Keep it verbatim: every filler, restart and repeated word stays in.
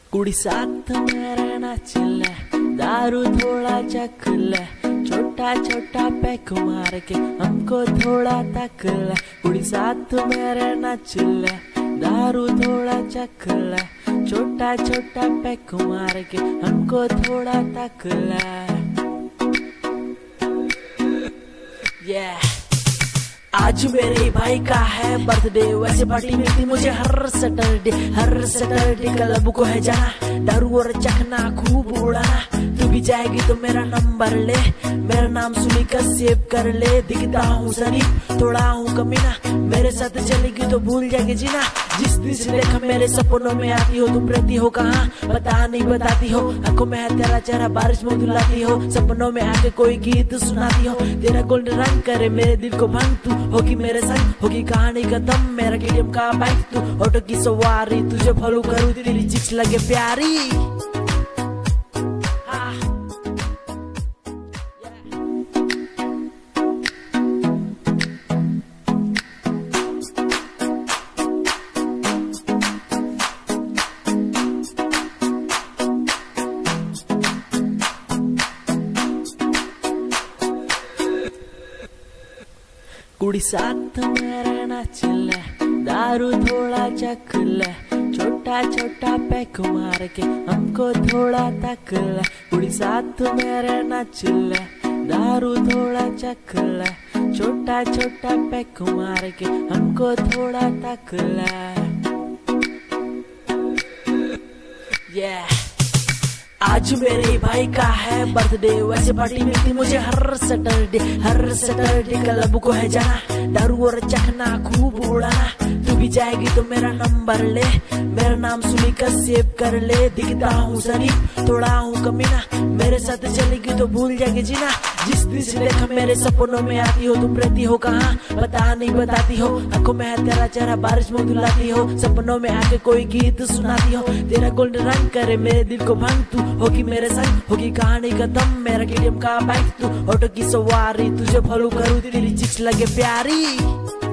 कुड़ी साथ में रहना चिल्ला, दारू थोड़ा चख ले, छोटा छोटा पैक मार के हमको थोड़ा तक ले। कुड़ी साथ में रहना चिल्ला, दारू थोड़ा चख ले, छोटा छोटा पैक मार के हमको थोड़ा तक ले। yeah. आज मेरे भाई का है बर्थडे, वैसे पार्टी मिलती मुझे हर सैटरडे। हर सैटरडे क्लब को है जाना, दारू और चखना खूब उड़ाना। तू भी जाएगी तो मेरा नंबर ले, मेरा नाम सुनी कर सेव कर ले। दिखता हूँ शरीफ थोड़ा हूँ कमीना, मेरे साथ चलेगी तो भूल जाएगी जीना। जिस दिन से देखा मेरे सपनों में आती हो, तुम रहती हो कहाँ पता नहीं बताती हो। आंखों में है तेरा चेहरा, बारिश में धुलाती हो, सपनों में आके कोई गीत सुनाती हो। तेरा गोल्डन रंग करे मेरे दिल को भंग, तू होगी मेरे संग, होगी कहानी खत्म। मेरा केटीएम का बाइक तू, ऑटो की सवारी, तुझे फॉलो करूँ तेरी चिक्स लगे प्यारी। कुड़ी साथ में रहना चिल्ला, दारू थोड़ा चख ले, छोटा छोटा पैक मार के हमको थोड़ा तक ले। कुड़ी साथ में रहना चिल्ला, दारू थोड़ा चख ले, छोटा छोटा पैक मार के हमको थोड़ा तक ले। yeah. आज मेरे भाई का है बर्थडे, वैसे पार्टी मिलती मुझे हर सैटरडे। हर सैटरडे क्लब को है जाना, दारू और चखना खूब उड़ाना। तू भी जाएगी तो मेरा नंबर ले, मेरा नाम सुनी कर सेव कर ले। दिखता हूँ शरीफ थोड़ा हूँ कमीना, मेरे साथ चलेगी तो भूल जाएगी जीना। जिस दिन से देखा मेरे सपनों में आती हो, तुम रहती हो कहाँ पता नहीं बताती हो। आंखों में है तेरा चेहरा, बारिश में धुलाती हो, सपनों में आके कोई गीत सुनाती हो। तेरा गोल्डन रंग करे मेरे दिल को भंग, तू होगी मेरे संग, होगी कहानी खत्म। मेरा केटीएम का बाइक तू, ऑटो की सवारी, तुझे फॉलो करूँ तेरी चिक्स लगे प्यारी।